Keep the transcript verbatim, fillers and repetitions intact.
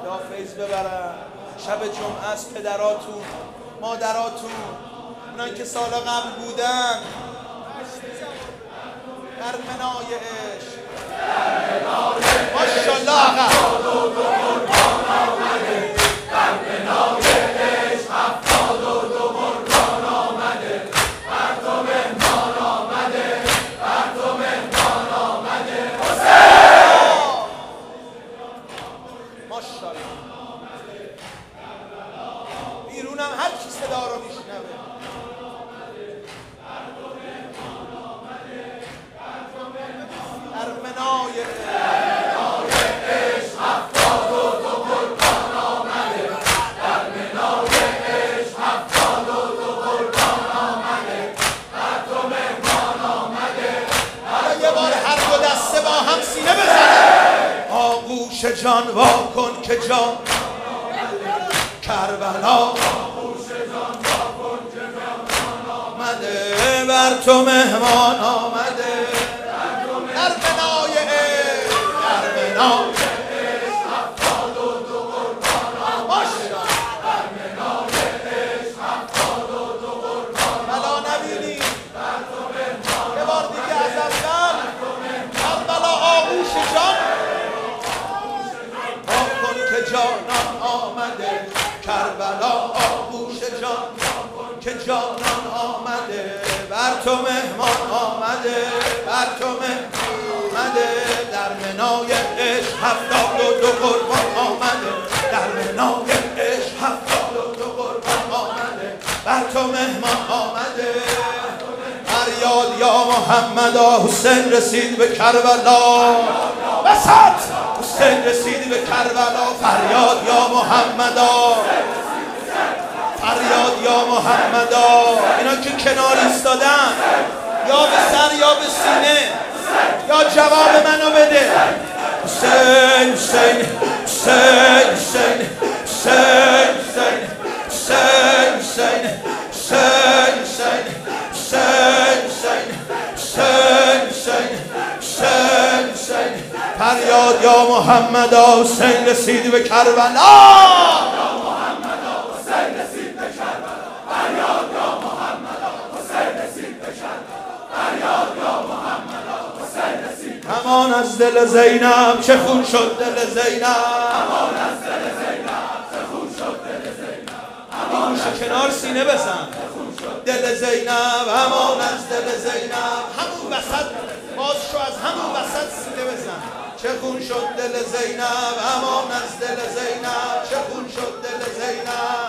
خدا فیض ببرن. شب جمعه از پدراتون مادراتون اونان که سال قبل بودن در منای عشق ماشاءالله آقا در منای عشق هفتاد و دو قربان آمده بر تو مهمان آمده بر تو مهمان آمده ماشاءالله. بیرونم هر کی صدا رو میشنوه در منای عشق هفتاد و دو قربان آمده در منای عشق هفتاد و دو قربان آمده بر تو مهمان آمده. حالا یه بار هر دو دسته با هم سینه بزنه. آغوش جان وا کن که جان کربلا آغوش جان وا کن که جان آمده بر تو مهمان آمده در بنای عشق در بنای عشق هفتاد و دو قربان آمده در بنای عشق هفتاد و دو قربان بلا نبینی بر تو مهمان. یه بار دیگه از اول کربلا آغوش جان وا کن که جانان آمده کربلا آغوش جان که جانان آمده بر تو مهمان آمده بر تو مهمان آمده در منای عشق هفتاد و دو قربان آمده در منای عشق هفتاد و دو قربان آمده بر تو مهمان آمده. فریاد یا محمد حسین رسید به کربلا وسط حسین رسید به کربلا فریاد یا محمد فریاد یا محمد. اینا که کنار ایستادن یا به سر یا به سینه یا جواب منو بده. حسین حسین حسین حسین حسین حسین حسین حسین حسین حسین حسین حسین حسین حسین حسین فریاد یا محمد حسین رسید به کربلا. امان از دل زینب چه خون شد دل زینب امان از دل زینب چه خون شد دل زینب این گوشه کنار سینه بزن دل زینب امان از دل زینب همون وسط باز شو از همون وسط سینه بزن چه خون شد دل زینب امان از دل زینب چه خون شد دل زینب